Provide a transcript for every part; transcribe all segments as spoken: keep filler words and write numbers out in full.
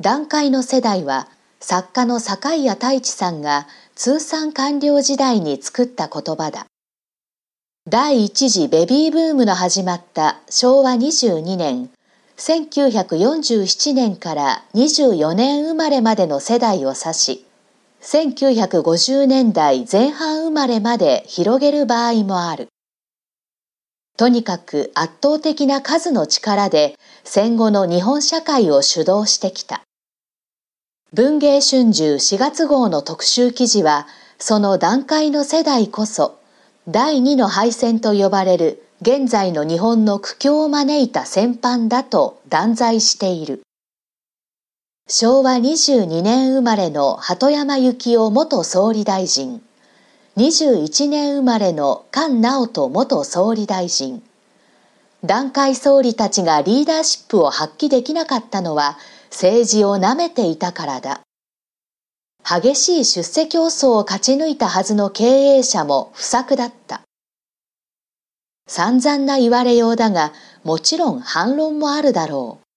団塊の世代は作家の坂井谷太一さんが通産官僚時代に作った言葉だ。第一次ベビーブームの始まったしょうわにじゅうにねん、せんきゅうひゃくよんじゅうななねんからにじゅうよねん生まれまでの世代を指し、せんきゅうひゃくごじゅうねんだいぜん半生まれまで広げる場合もある。とにかく圧倒的な数の力で戦後の日本社会を主導してきた。文藝春秋しがつ号の特集記事は、その団塊の世代こそ、第二の敗戦と呼ばれる現在の日本の苦境を招いた戦犯だと断罪している。しょうわにじゅうにねん生まれの鳩山幸夫元総理大臣、にじゅういちねん生まれの菅直人元総理大臣、団塊総理たちがリーダーシップを発揮できなかったのは政治をなめていたからだ。激しい出世競争を勝ち抜いたはずの経営者も不作だった。散々な言われようだが、もちろん反論もあるだろう。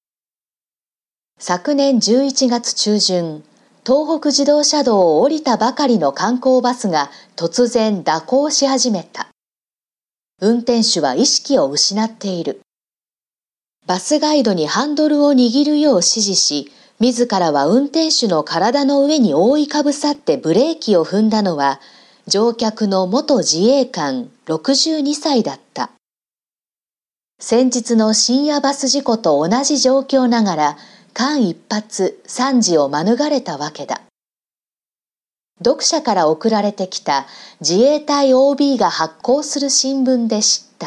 昨年じゅういちがつちゅうじゅん、東北自動車道を降りたばかりの観光バスが突然蛇行し始めた。運転手は意識を失っている。バスガイドにハンドルを握るよう指示し、自らは運転手の体の上に覆いかぶさってブレーキを踏んだのは、乗客の元自衛官ろくじゅうにさいだった。先日の深夜バス事故と同じ状況ながら、間一髪惨事を免れたわけだ。読者から送られてきた自衛隊 オービー が発行する新聞で知った。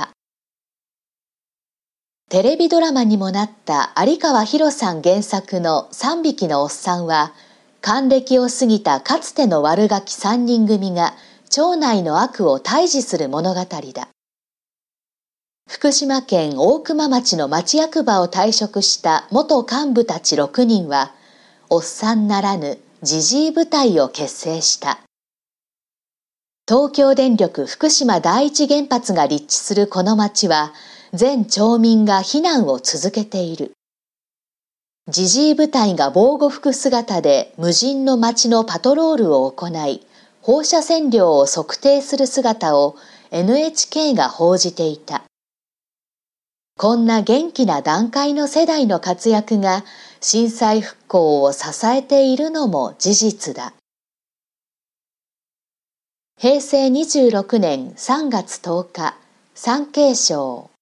テレビドラマにもなった有川博さん原作のさんびきのおっさんは、還暦を過ぎたかつての悪ガキさんにん組が町内の悪を退治する物語だ。福島県大熊町の町役場を退職した元幹部たちろくにんは、おっさんならぬじじい部隊を結成した。東京電力福島第一原発が立地するこの町は、全町民が避難を続けている。じじい部隊が防護服姿で無人の町のパトロールを行い、放射線量を測定する姿を エヌエイチケー が報じていた。こんな元気な団塊の世代の活躍が震災復興を支えているのも事実だ。へいせいにじゅうろくねんさんがつとおか、産経省。